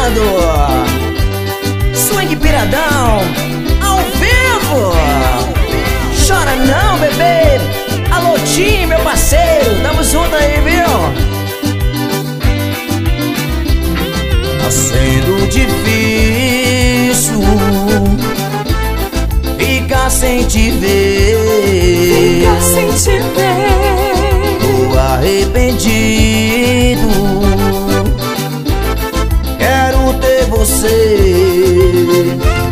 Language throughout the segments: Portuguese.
apresentando Swing Piradão ao vivo. Chora não, bebê. Alô, Tim, meu parceiro, tamo junto aí, viu? Tá sendo difícil ficar sem te ver. Ficar sem te ver. Tô arrependido, quero ter você.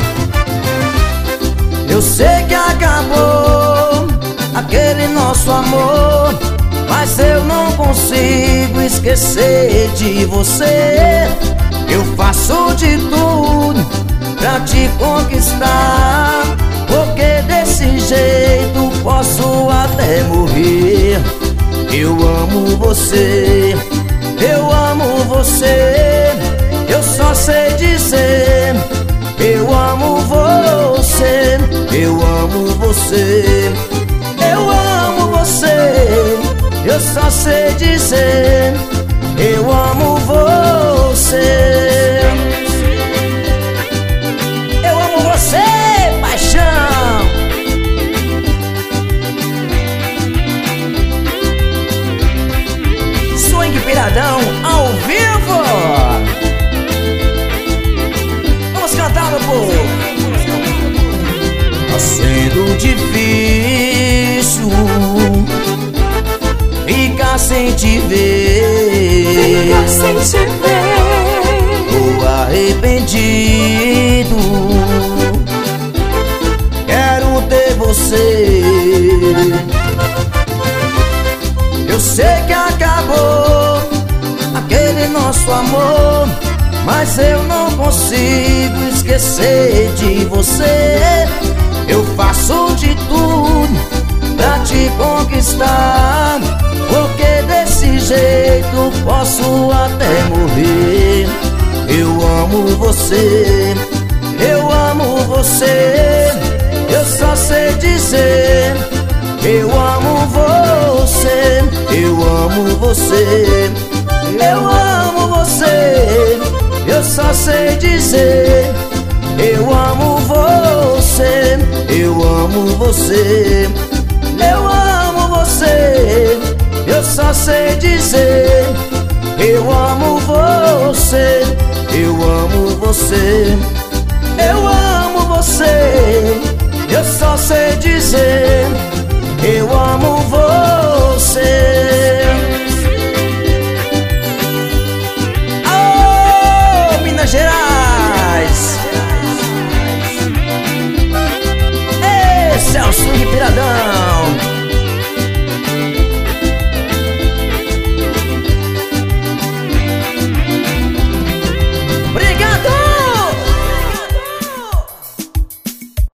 Eu sei que acabou aquele nosso amor, mas eu não consigo esquecer de você. Eu faço de tudo pra te conquistar, porque desse jeito posso até morrer. Eu amo você, eu amo você. Eu só sei dizer, eu amo você, eu amo você, eu amo você. Eu só sei dizer, eu amo você. Eu amo você, paixão. Swing Piradão ao vivo. Vamos cantar, meu povo. Tá sendo difícil ficar sem te ver. Ficar sem te ver. Tô arrependido, quero ter você. Eu sei que acabou aquele nosso amor, mas eu não consigo esquecer de você. Eu faço de tudo pra te conquistar, porque desse jeito posso até morrer. Eu amo você, eu amo você. Eu só sei dizer, eu amo você, eu amo você, eu amo você. Eu só sei dizer, eu amo você, eu amo você, eu amo você. Eu só sei dizer, eu amo você, eu amo você, eu amo você. Eu só sei dizer, eu amo você.